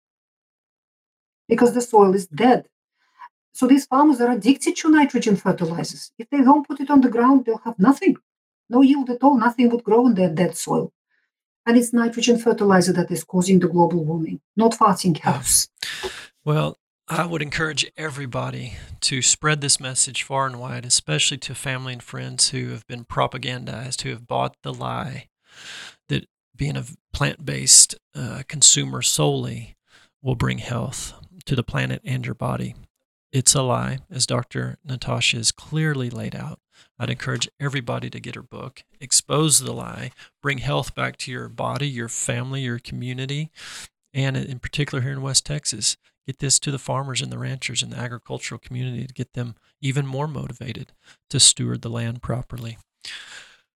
because the soil is dead. So these farmers are addicted to nitrogen fertilizers. If they don't put it on the ground, they'll have nothing, no yield at all. Nothing would grow in their dead soil. And it's nitrogen fertilizer that is causing the global warming, not farting cows. Well, I would encourage everybody to spread this message far and wide, especially to family and friends who have been propagandized, who have bought the lie that being a plant-based uh, consumer solely will bring health to the planet and your body. It's a lie, as Doctor Natasha has clearly laid out. I'd encourage everybody to get her book, expose the lie, bring health back to your body, your family, your community, and in particular here in West Texas, get this to the farmers and the ranchers and the agricultural community to get them even more motivated to steward the land properly.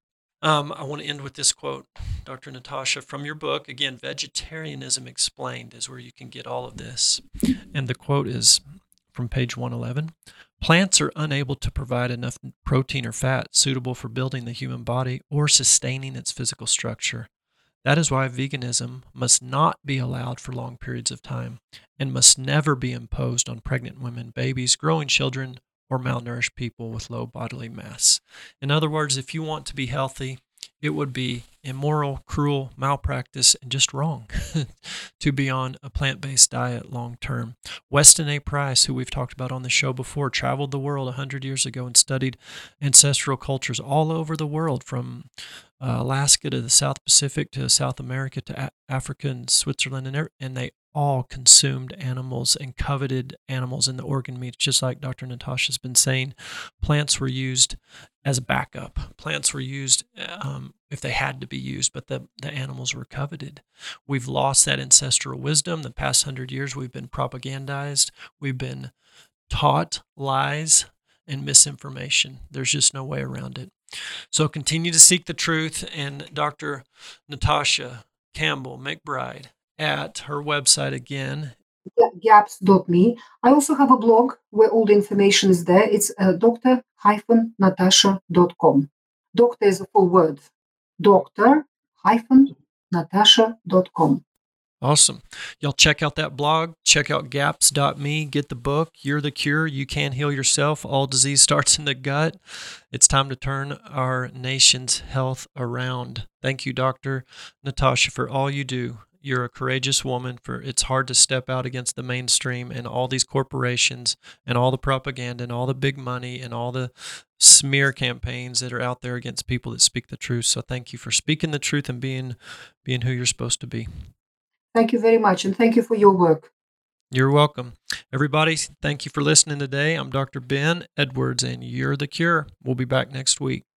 Um, I want to end with this quote, Doctor Natasha, from your book. Again, Vegetarianism Explained is where you can get all of this. And the quote is from page one eleven. Plants are unable to provide enough protein or fat suitable for building the human body or sustaining its physical structure. That is why veganism must not be allowed for long periods of time and must never be imposed on pregnant women, babies, growing children, or malnourished people with low bodily mass. In other words, if you want to be healthy, it would be immoral, cruel, malpractice, and just wrong to be on a plant-based diet long term. Weston A. Price, who we've talked about on the show before, traveled the world one hundred years ago and studied ancestral cultures all over the world, from uh, Alaska to the South Pacific to South America to a- Africa and Switzerland, and, and they all consumed animals and coveted animals in the organ meats, just like Doctor Natasha's been saying. Plants were used as a backup. Plants were used um, if they had to be used, but the, the animals were coveted. We've lost that ancestral wisdom. The past hundred years, we've been propagandized. We've been taught lies and misinformation. There's just no way around it. So continue to seek the truth. And Doctor Natasha Campbell McBride, at her website again, gaps dot me. I also have a blog where all the information is there. It's uh, doctor natasha dot com. Doctor is a full word. doctor natasha dot com. Awesome. Y'all check out that blog. Check out gaps dot me. Get the book, You're the Cure. You Can Heal Yourself. All disease starts in the gut. It's time to turn our nation's health around. Thank you, Doctor Natasha, for all you do. You're a courageous woman. For it's hard to step out against the mainstream and all these corporations and all the propaganda and all the big money and all the smear campaigns that are out there against people that speak the truth. So thank you for speaking the truth and being being who you're supposed to be. Thank you very much, and thank you for your work. You're welcome. Everybody, thank you for listening today. I'm Doctor Ben Edwards, and You're the Cure. We'll be back next week.